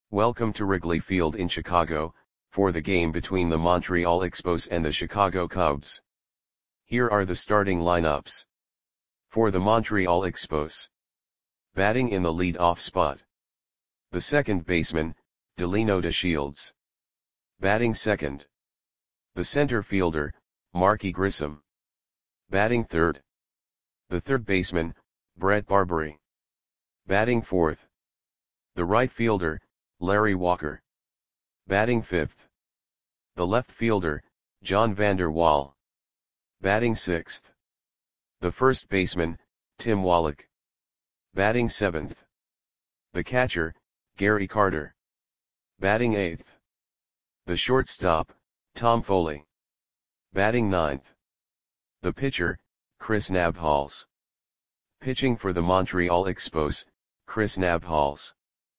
Welcome to Wrigley Field in Chicago, for the game between the Montreal Expos and the Chicago Cubs. Here are the starting lineups. For the Montreal Expos. Batting in the lead-off spot. The second baseman, Delino DeShields. Batting second. The center fielder, Marky Grissom. Batting third. The third baseman, Brett Barbary. Batting fourth. The right fielder, Larry Walker. Batting fifth. The left fielder, John Vander Wal. Batting sixth. The first baseman, Tim Wallach. Batting seventh. The catcher, Gary Carter. Batting eighth. The shortstop, Tom Foley. Batting ninth. The pitcher, Chris Nabholz. Pitching for the Montreal Expos, Chris Nabholz.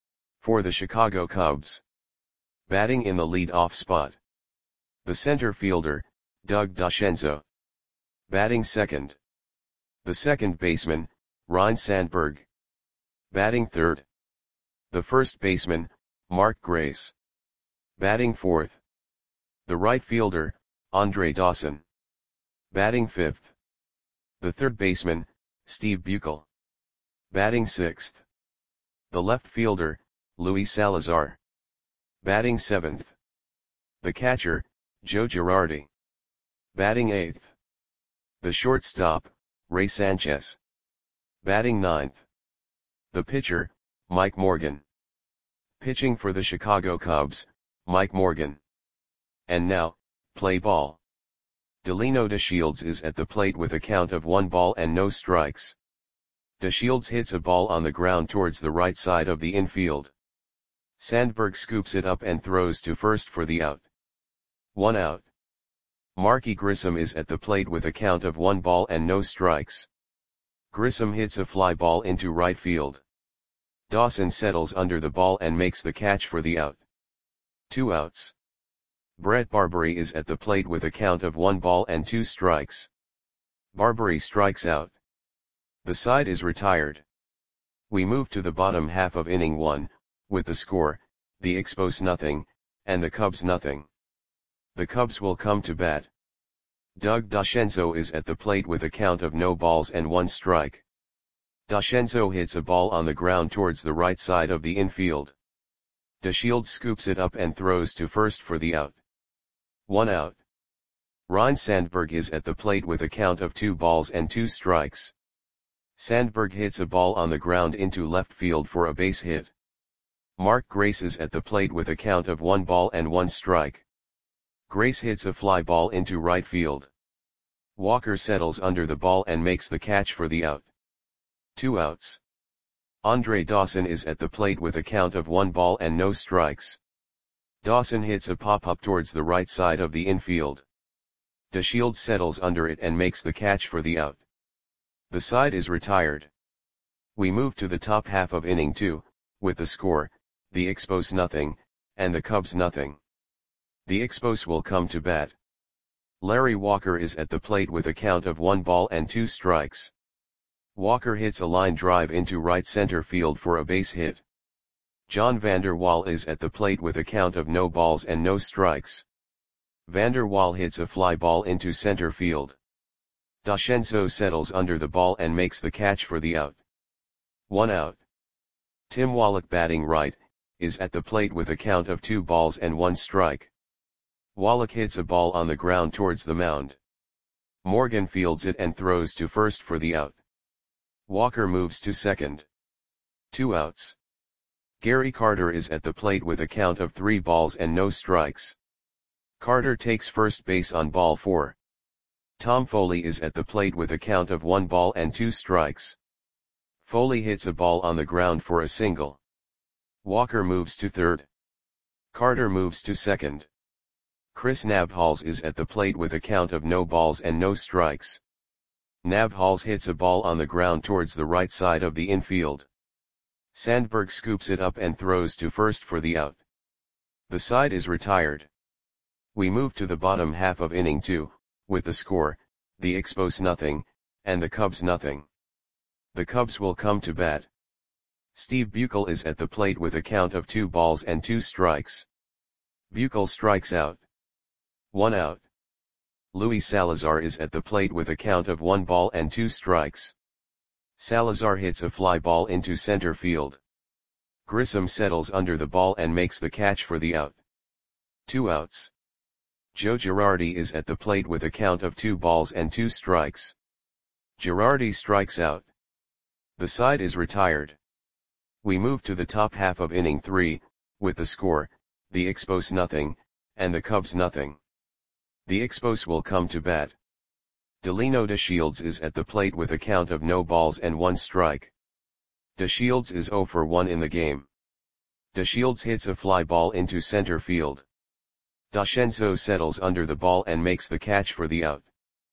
For the Chicago Cubs. Batting in the lead-off spot. The center fielder, Doug DeScenzo. Batting second. The second baseman, Ryne Sandberg. Batting third. The first baseman, Mark Grace. Batting fourth. The right fielder, Andre Dawson. Batting fifth. The third baseman, Steve Buechel. Batting sixth. The left fielder, Luis Salazar. Batting seventh. The catcher, Joe Girardi. Batting eighth. The shortstop, Ray Sanchez. Batting ninth. The pitcher, Mike Morgan. Pitching for the Chicago Cubs, Mike Morgan. And now, play ball. Delino DeShields is at the plate with a count of 1 ball and no strikes. DeShields hits a ball on the ground towards the right side of the infield. Sandberg scoops it up and throws to first for the out. 1 out. Marky Grissom is at the plate with a count of 1 ball and no strikes. Grissom hits a fly ball into right field. Dawson settles under the ball and makes the catch for the out. 2 outs. Brett Barbary is at the plate with a count of 1 ball and 2 strikes. Barbary strikes out. The side is retired. We move to the bottom half of inning 1, with the score, the Expos nothing, and the Cubs nothing. The Cubs will come to bat. Doug DeScenzo is at the plate with a count of no balls and 1 strike. DeScenzo hits a ball on the ground towards the right side of the infield. DeShields scoops it up and throws to first for the out. 1 out. Ryne Sandberg is at the plate with a count of 2 balls and 2 strikes. Sandberg hits a ball on the ground into left field for a base hit. Mark Grace is at the plate with a count of 1 ball and 1 strike. Grace hits a fly ball into right field. Walker settles under the ball and makes the catch for the out. 2 outs. Andre Dawson is at the plate with a count of 1 ball and no strikes. Dawson hits a pop-up towards the right side of the infield. DeShields settles under it and makes the catch for the out. The side is retired. We move to the top half of inning 2, with the score, the Expos nothing, and the Cubs nothing. The Expos will come to bat. Larry Walker is at the plate with a count of 1 ball and 2 strikes. Walker hits a line drive into right center field for a base hit. John Vander Wal is at the plate with a count of no balls and no strikes. Vander Wal hits a fly ball into center field. DeScenzo settles under the ball and makes the catch for the out. 1 out. Tim Wallach, batting right, is at the plate with a count of 2 balls and 1 strike. Wallach hits a ball on the ground towards the mound. Morgan fields it and throws to first for the out. Walker moves to second. 2 outs. Gary Carter is at the plate with a count of 3 balls and no strikes. Carter takes first base on ball 4. Tom Foley is at the plate with a count of 1 ball and 2 strikes. Foley hits a ball on the ground for a single. Walker moves to third. Carter moves to second. Chris Nabholz is at the plate with a count of no balls and no strikes. Nabholz hits a ball on the ground towards the right side of the infield. Sandberg scoops it up and throws to first for the out. The side is retired. We move to the bottom half of inning 2, with the score, the Expos nothing, and the Cubs nothing. The Cubs will come to bat. Steve Buechel is at the plate with a count of 2 balls and 2 strikes. Buechel strikes out. 1 out. Luis Salazar is at the plate with a count of 1 ball and 2 strikes. Salazar hits a fly ball into center field. Grissom settles under the ball and makes the catch for the out. 2 outs. Joe Girardi is at the plate with a count of 2 balls and 2 strikes. Girardi strikes out. The side is retired. We move to the top half of inning 3, with the score, the Expos nothing, and the Cubs nothing. The Expos will come to bat. Delino DeShields is at the plate with a count of no balls and 1 strike. DeShields is 0 for 1 in the game. DeShields hits a fly ball into center field. Dashenzo settles under the ball and makes the catch for the out.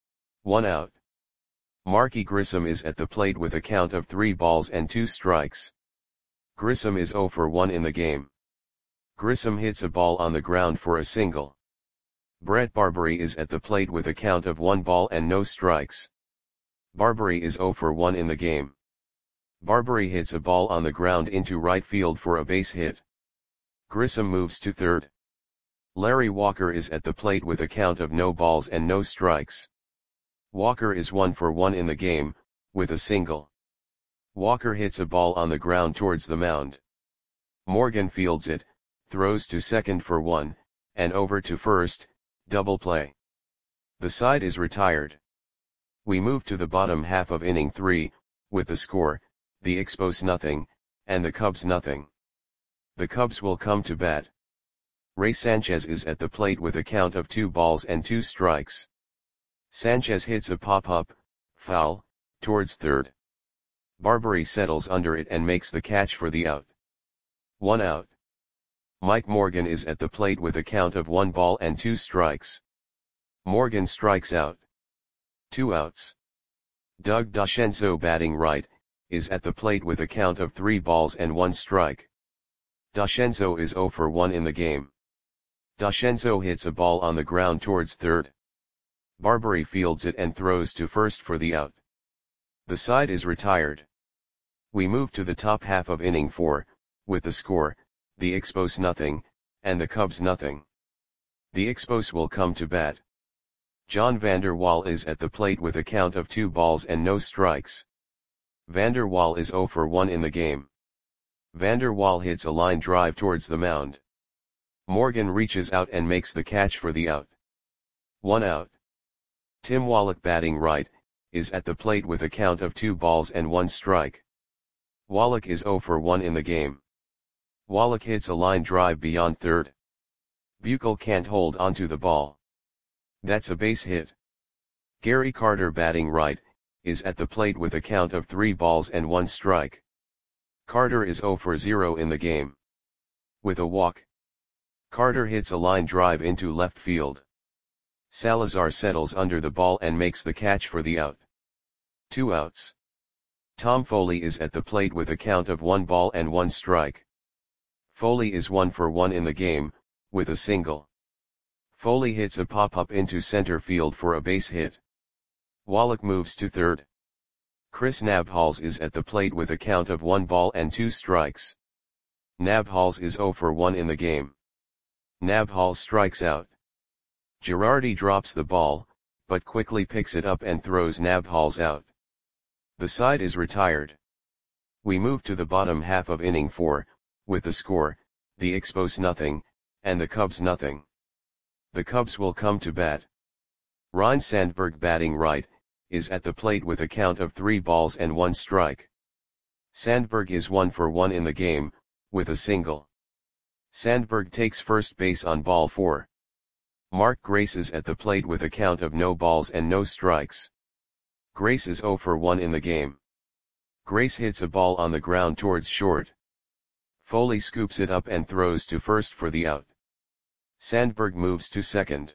1 out. Marky Grissom is at the plate with a count of 3 balls and 2 strikes. Grissom is 0 for 1 in the game. Grissom hits a ball on the ground for a single. Brett Barbary is at the plate with a count of 1 ball and no strikes. Barbary is 0 for 1 in the game. Barbary hits a ball on the ground into right field for a base hit. Grissom moves to third. Larry Walker is at the plate with a count of no balls and no strikes. Walker is 1 for 1 in the game, with a single. Walker hits a ball on the ground towards the mound. Morgan fields it, throws to second for 1, and over to first, double play. The side is retired. We move to the bottom half of inning 3, with the score, the Expos nothing, and the Cubs nothing. The Cubs will come to bat. Ray Sanchez is at the plate with a count of 2 balls and 2 strikes. Sanchez hits a pop-up, foul, towards third. Barbary settles under it and makes the catch for the out. 1 out. Mike Morgan is at the plate with a count of 1 ball and 2 strikes. Morgan strikes out. 2 outs. Doug Dashenzo, batting right, is at the plate with a count of 3 balls and 1 strike. Dashenzo is 0 for 1 in the game. Dashenzo hits a ball on the ground towards third. Barbary fields it and throws to first for the out. The side is retired. We move to the top half of inning 4, with the score, the Expos nothing, and the Cubs nothing. The Expos will come to bat. John Vander Wal is at the plate with a count of 2 balls and no strikes. Vander Wal is 0 for 1 in the game. Vander Wal hits a line drive towards the mound. Morgan reaches out and makes the catch for the out. 1 out. Tim Wallach, batting right, is at the plate with a count of 2 balls and 1 strike. Wallach is 0 for 1 in the game. Wallach hits a line drive beyond third. Buechel can't hold onto the ball. That's a base hit. Gary Carter, batting right, is at the plate with a count of 3 balls and 1 strike. Carter is 0 for 0 in the game. With a walk. Carter hits a line drive into left field. Salazar settles under the ball and makes the catch for the out. 2 outs. Tom Foley is at the plate with a count of 1 ball and 1 strike. Foley is 1 for 1 in the game, with a single. Foley hits a pop-up into center field for a base hit. Wallach moves to third. Chris Nabhals is at the plate with a count of 1 ball and 2 strikes. Nabhals is 0 for 1 in the game. Nabhals strikes out. Girardi drops the ball, but quickly picks it up and throws Nabhals out. The side is retired. We move to the bottom half of inning 4, with the score, the Expos nothing, and the Cubs nothing. The Cubs will come to bat. Ryne Sandberg, batting right, is at the plate with a count of 3 balls and 1 strike. Sandberg is 1 for 1 in the game, with a single. Sandberg takes first base on ball 4. Mark Grace is at the plate with a count of no balls and no strikes. Grace is 0 for 1 in the game. Grace hits a ball on the ground towards short. Foley scoops it up and throws to first for the out. Sandberg moves to second.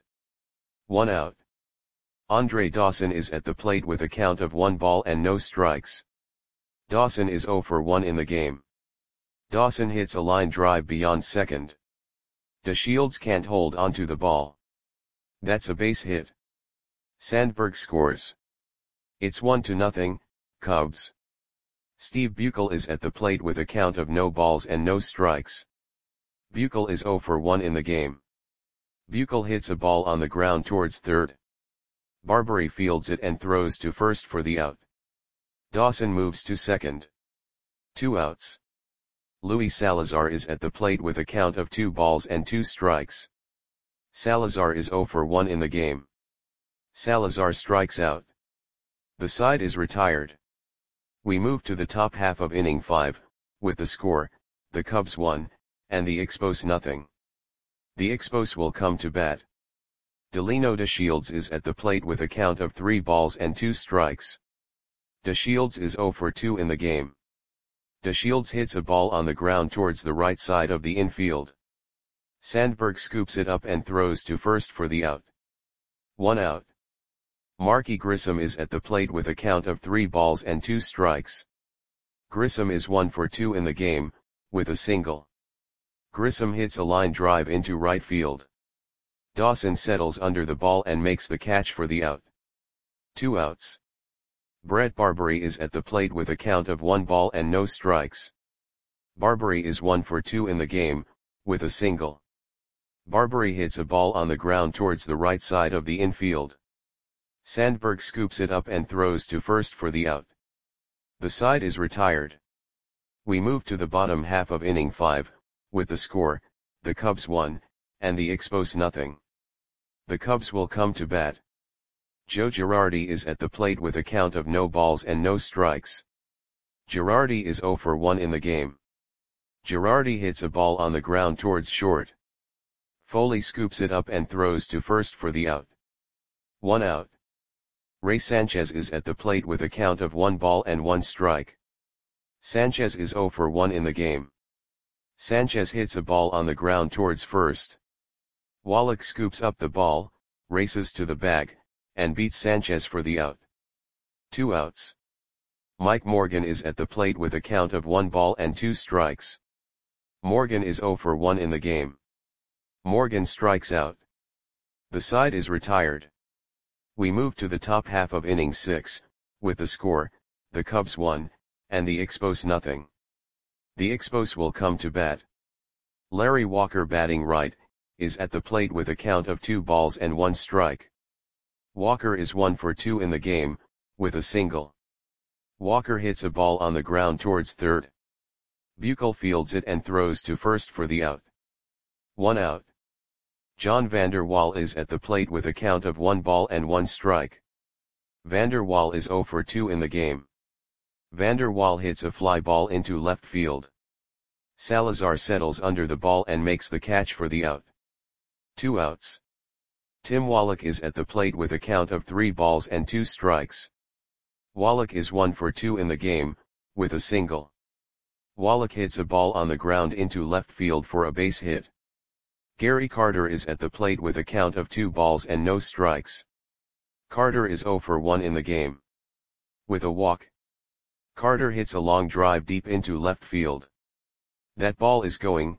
1 out. Andre Dawson is at the plate with a count of 1 ball and no strikes. Dawson is 0 for 1 in the game. Dawson hits a line drive beyond second. DeShields can't hold onto the ball. That's a base hit. Sandberg scores. It's 1-0, Cubs. Steve Buechel is at the plate with a count of no balls and no strikes. Buechel is 0 for 1 in the game. Buechel hits a ball on the ground towards third. Barbary fields it and throws to first for the out. Dawson moves to second. 2 outs. Luis Salazar is at the plate with a count of 2 balls and 2 strikes. Salazar is 0 for 1 in the game. Salazar strikes out. The side is retired. We move to the top half of inning 5, with the score, the Cubs 1, and the Expos nothing. The Expos will come to bat. Delino DeShields is at the plate with a count of 3 balls and 2 strikes. DeShields is 0 for 2 in the game. DeShields hits a ball on the ground towards the right side of the infield. Sandberg scoops it up and throws to first for the out. 1 out. Marky Grissom is at the plate with a count of 3 balls and 2 strikes. Grissom is 1 for 2 in the game, with a single. Grissom hits a line drive into right field. Dawson settles under the ball and makes the catch for the out. 2 outs. Brett Barbary is at the plate with a count of 1 ball and no strikes. Barbary is 1 for 2 in the game, with a single. Barbary hits a ball on the ground towards the right side of the infield. Sandberg scoops it up and throws to first for the out. The side is retired. We move to the bottom half of inning 5, with the score, the Cubs 1, and the Expos nothing. The Cubs will come to bat. Joe Girardi is at the plate with a count of no balls and no strikes. Girardi is 0 for 1 in the game. Girardi hits a ball on the ground towards short. Foley scoops it up and throws to first for the out. 1 out. Ray Sanchez is at the plate with a count of 1 ball and 1 strike. Sanchez is 0 for 1 in the game. Sanchez hits a ball on the ground towards first. Wallach scoops up the ball, races to the bag, and beats Sanchez for the out. 2 outs. Mike Morgan is at the plate with a count of 1 ball and 2 strikes. Morgan is 0 for 1 in the game. Morgan strikes out. The side is retired. We move to the top half of inning 6, with the score, the Cubs 1, and the Expos nothing. The Expos will come to bat. Larry Walker batting right, is at the plate with a count of 2 balls and 1 strike. Walker is 1 for 2 in the game, with a single. Walker hits a ball on the ground towards third. Buechel fields it and throws to first for the out. 1 out. John Vander Wal is at the plate with a count of 1 ball and 1 strike. Vander Wal is 0 for 2 in the game. Vander Wal hits a fly ball into left field. Salazar settles under the ball and makes the catch for the out. 2 outs. Tim Wallach is at the plate with a count of 3 balls and 2 strikes. Wallach is 1 for 2 in the game, with a single. Wallach hits a ball on the ground into left field for a base hit. Gary Carter is at the plate with a count of 2 balls and no strikes. Carter is 0 for 1 in the game. With a walk. Carter hits a long drive deep into left field. That ball is gone.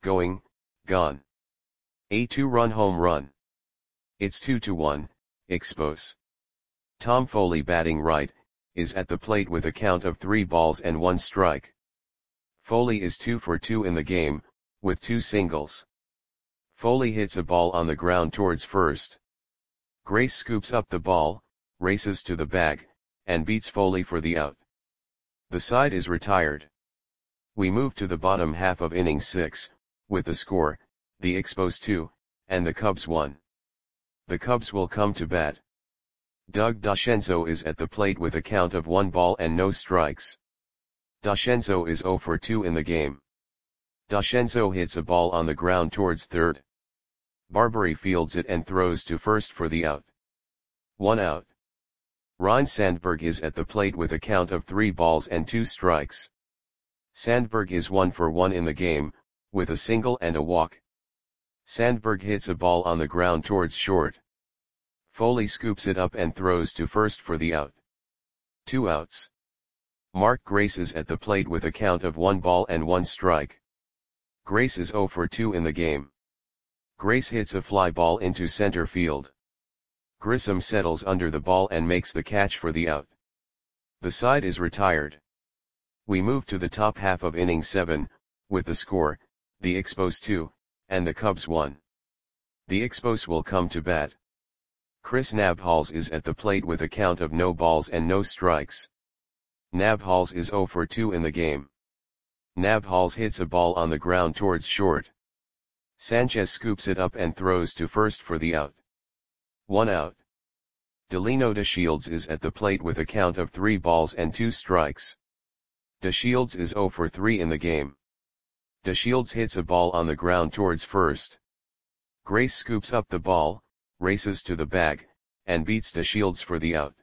A 2-run home run. It's 2-1, Expos. Tom Foley batting right, is at the plate with a count of 3 balls and 1 strike. Foley is 2 for 2 in the game, with 2 singles. Foley hits a ball on the ground towards first. Grace scoops up the ball, races to the bag, and beats Foley for the out. The side is retired. We move to the bottom half of inning 6, with the score, the Expos 2, and the Cubs 1. The Cubs will come to bat. Doug DeCenzo is at the plate with a count of 1 ball and no strikes. DeCenzo is 0 for 2 in the game. DeCenzo hits a ball on the ground towards third. Barbary fields it and throws to first for the out. 1 out. Ryne Sandberg is at the plate with a count of 3 balls and 2 strikes. Sandberg is 1 for 1 in the game, with a single and a walk. Sandberg hits a ball on the ground towards short. Foley scoops it up and throws to first for the out. 2 outs. Mark Grace is at the plate with a count of 1 ball and 1 strike. Grace is 0 for 2 in the game. Grace hits a fly ball into center field. Grissom settles under the ball and makes the catch for the out. The side is retired. We move to the top half of inning 7, with the score, the Expos 2, and the Cubs 1. The Expos will come to bat. Chris Nabholz is at the plate with a count of no balls and no strikes. Nabholz is 0 for 2 in the game. Nabholz hits a ball on the ground towards short. Sanchez scoops it up and throws to first for the out. 1 out. Delino DeShields is at the plate with a count of 3 balls and 2 strikes. DeShields is 0 for 3 in the game. DeShields hits a ball on the ground towards first. Grace scoops up the ball, races to the bag, and beats DeShields for the out.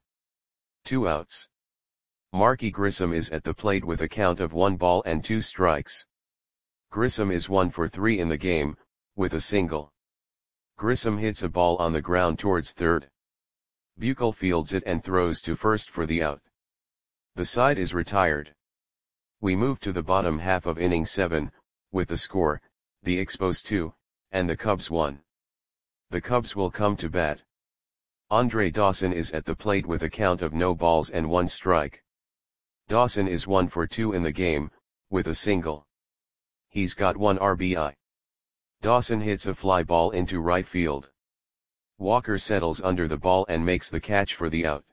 2 outs. Marky Grissom is at the plate with a count of 1 ball and 2 strikes. Grissom is 1 for 3 in the game, with a single. Grissom hits a ball on the ground towards third. Buechel fields it and throws to first for the out. The side is retired. We move to the bottom half of inning 7, with the score, the Expos 2, and the Cubs 1. The Cubs will come to bat. Andre Dawson is at the plate with a count of no balls and 1 strike. Dawson is 1 for 2 in the game, with a single. He's got 1 RBI. Dawson hits a fly ball into right field. Walker settles under the ball and makes the catch for the out.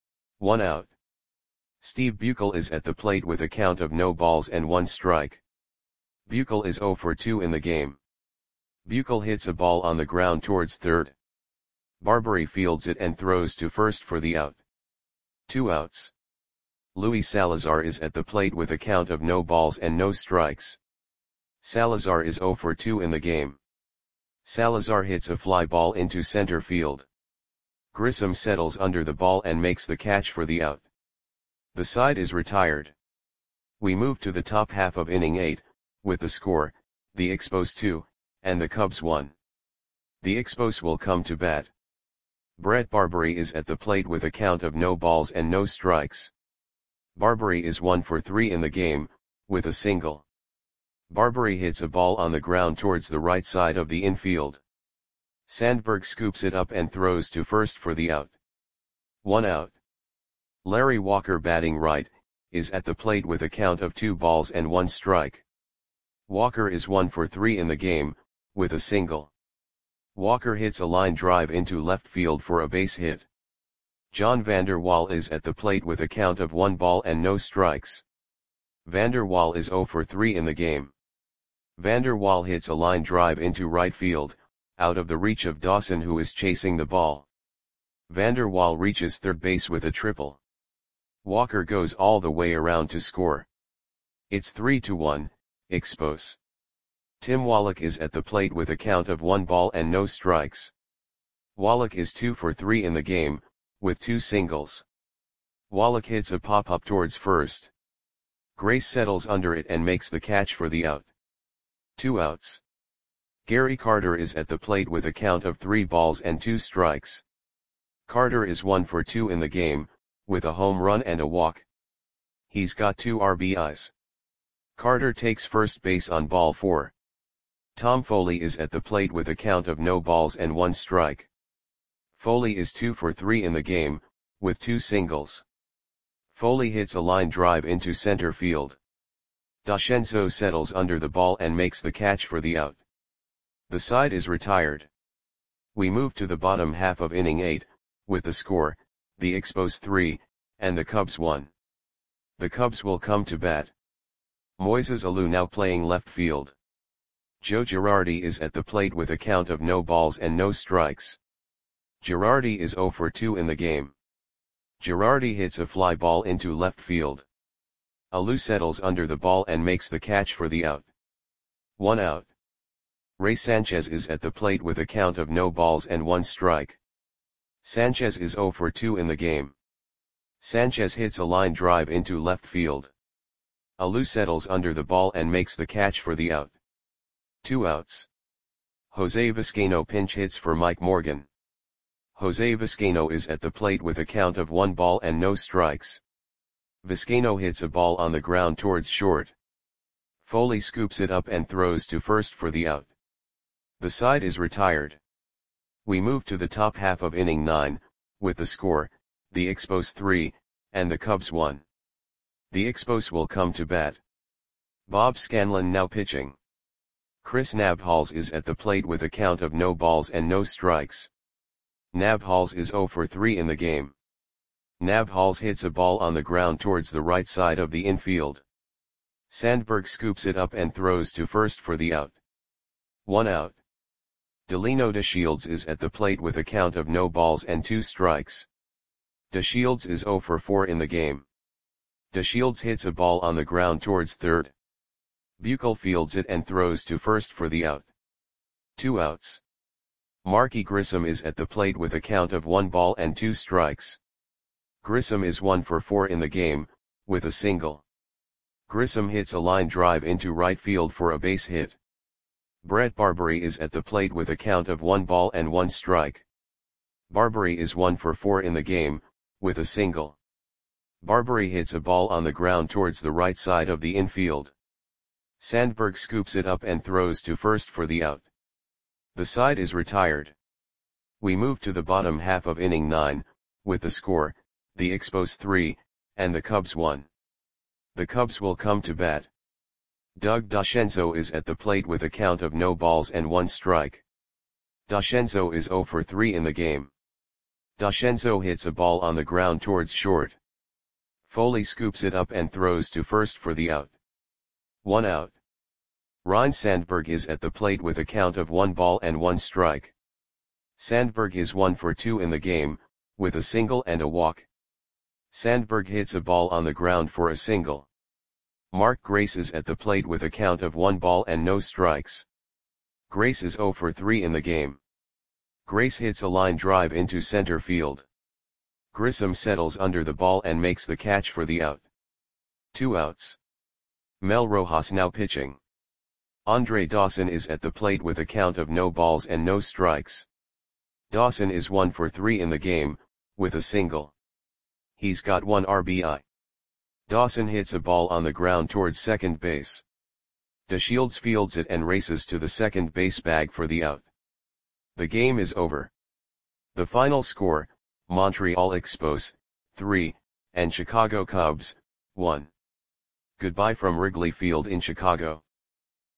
1 out. Steve Buechel is at the plate with a count of no balls and 1 strike. Buechel is 0 for 2 in the game. Buechel hits a ball on the ground towards third. Barbary fields it and throws to first for the out. 2 outs. Luis Salazar is at the plate with a count of no balls and no strikes. Salazar is 0 for 2 in the game. Salazar hits a fly ball into center field. Grissom settles under the ball and makes the catch for the out. The side is retired. We move to the top half of inning 8, with the score, the Expos 2, and the Cubs 1. The Expos will come to bat. Brett Barbary is at the plate with a count of no balls and no strikes. Barbary is 1 for 3 in the game, with a single. Barbary hits a ball on the ground towards the right side of the infield. Sandberg scoops it up and throws to first for the out. 1 out. Larry Walker, batting right, is at the plate with a count of 2 balls and 1 strike. Walker is 1 for 3 in the game, with a single. Walker hits a line drive into left field for a base hit. John Vander Wal is at the plate with a count of 1 ball and no strikes. Vander Wal is 0 for 3 in the game. Vander Wal hits a line drive into right field, out of the reach of Dawson, who is chasing the ball. Vander Wal reaches third base with a triple. Walker goes all the way around to score. It's 3-1, Expos. Tim Wallach is at the plate with a count of 1 ball and no strikes. Wallach is 2 for 3 in the game, with 2 singles. Wallach hits a pop-up towards first. Grace settles under it and makes the catch for the out. 2 outs. Gary Carter is at the plate with a count of 3 balls and 2 strikes. Carter is 1 for 2 in the game, with a home run and a walk. He's got 2 RBIs. Carter takes first base on ball 4. Tom Foley is at the plate with a count of no balls and 1 strike. Foley is 2 for 3 in the game, with 2 singles. Foley hits a line drive into center field. Dashenzo settles under the ball and makes the catch for the out. The side is retired. We move to the bottom half of inning 8, with the score, the Expos 3, and the Cubs 1. The Cubs will come to bat. Moises Alou now playing left field. Joe Girardi is at the plate with a count of no balls and no strikes. Girardi is 0 for 2 in the game. Girardi hits a fly ball into left field. Alou settles under the ball and makes the catch for the out. 1 out. Ray Sanchez is at the plate with a count of no balls and 1 strike. Sanchez is 0 for 2 in the game. Sanchez hits a line drive into left field. Alou settles under the ball and makes the catch for the out. 2 outs. Jose Vizcaino pinch hits for Mike Morgan. Jose Vizcaino is at the plate with a count of 1 ball and no strikes. Vizcaino hits a ball on the ground towards short. Foley scoops it up and throws to first for the out. The side is retired. We move to the top half of inning 9, with the score, the Expos 3, and the Cubs 1. The Expos will come to bat. Bob Scanlon now pitching. Chris Nabhals is at the plate with a count of no balls and no strikes. Nabhals is 0 for 3 in the game. Nabhals hits a ball on the ground towards the right side of the infield. Sandberg scoops it up and throws to first for the out. 1 out. Delino DeShields is at the plate with a count of no balls and 2 strikes. DeShields is 0 for 4 in the game. DeShields hits a ball on the ground towards third. Buechel fields it and throws to first for the out. 2 outs. Marky Grissom is at the plate with a count of 1 ball and 2 strikes. Grissom is 1 for 4 in the game, with a single. Grissom hits a line drive into right field for a base hit. Brett Barbary is at the plate with a count of 1 ball and 1 strike. Barbary is 1 for 4 in the game, with a single. Barbary hits a ball on the ground towards the right side of the infield. Sandberg scoops it up and throws to first for the out. The side is retired. We move to the bottom half of inning 9, with the score, the Expos 3, and the Cubs 1. The Cubs will come to bat. Doug DeCenzo is at the plate with a count of no balls and 1 strike. DeCenzo is 0 for 3 in the game. DeCenzo hits a ball on the ground towards short. Foley scoops it up and throws to first for the out. 1 out. Ryne Sandberg is at the plate with a count of 1 ball and 1 strike. Sandberg is 1 for 2 in the game, with a single and a walk. Sandberg hits a ball on the ground for a single. Mark Grace is at the plate with a count of 1 ball and no strikes. Grace is 0 for 3 in the game. Grace hits a line drive into center field. Grissom settles under the ball and makes the catch for the out. 2 outs. Mel Rojas now pitching. Andre Dawson is at the plate with a count of no balls and no strikes. Dawson is 1 for 3 in the game, with a single. He's got 1 RBI. Dawson hits a ball on the ground towards second base. DeShields fields it and races to the second base bag for the out. The game is over. The final score, Montreal Expos, 3, and Chicago Cubs, 1. Goodbye from Wrigley Field in Chicago.